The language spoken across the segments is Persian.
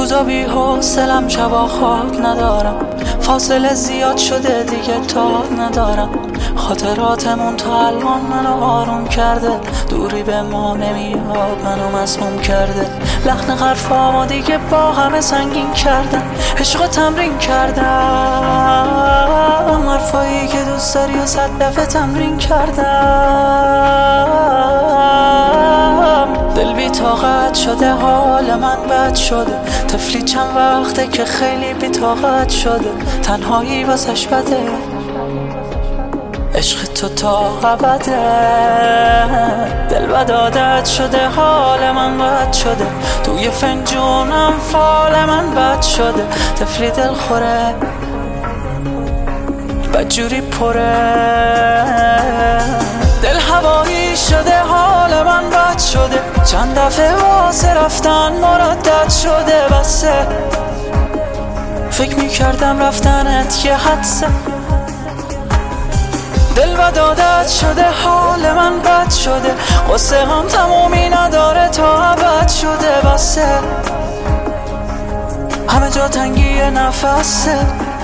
روزا بی حوصلم، شبا خواب ندارم، فاصله زیاد شده دیگه تاب ندارم. خاطراتمون تا الان منو آروم کرده، دوری به ما نمیاد منو مسموم کرده. لحن حرفامو دیگه با همه سنگین کردم، عشق تمرین کردم، حرفایی که دوست داری و 100 دفعه تمرین کردم. دل بی طاقت شده، حال من بد شده، طفلی چند وقته که خیلی بی طاقت شده. تنهایی واسش بده، عشق تو تا ابده. دل بد عادت شده، حال من بد شده، توی فنجونم فال من بد شده. طفلی دل خوره، بدجوری پره، دل هوایی شده، حال من بد شده. چند دفعه واسه رفتن مردد شده، بسه فکر میکردم رفتنت یه حدسه. دل بد عادت شده، حال من بد شده، قصه هم تمومی نداره تا ابد شده. بسه همه جا تنگی نفسه.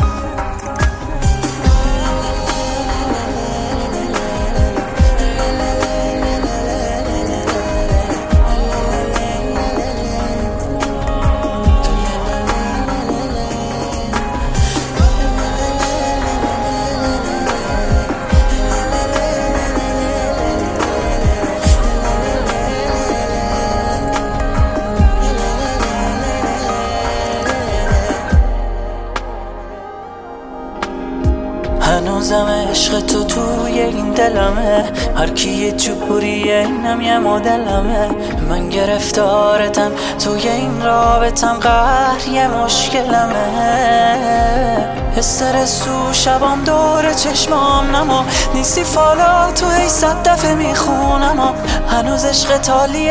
هنوزم عشق تو توی این دلمه، هر کی یه جوریه اینم یه مدلمه. من گرفتارتم توی این رابطم، قهر یه مشکلمه. استرس تو شبام دور چشمام نما، نیستی فالا تو ای 100 دفعه میخونم. هنوز عشق تالیه،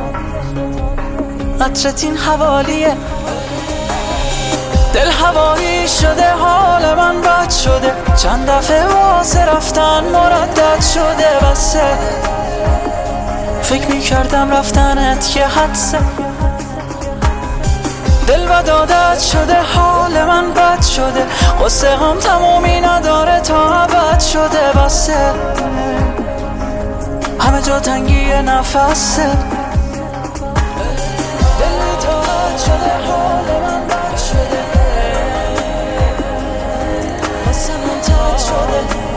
عطرت این حوالیه. دل هوایی شده، حال من بد شده، چند دفعه واسه رفتن مردد شده. بسه فکر میکردم رفتنت یه حدسه. دل بد عادت شده، حال من بد شده، قصه هم تمومی نداره تا ابد شده. بسه همه جا تنگی نفسه. دل بی طاقت شده، حال من بد شده، قصه من تد شده.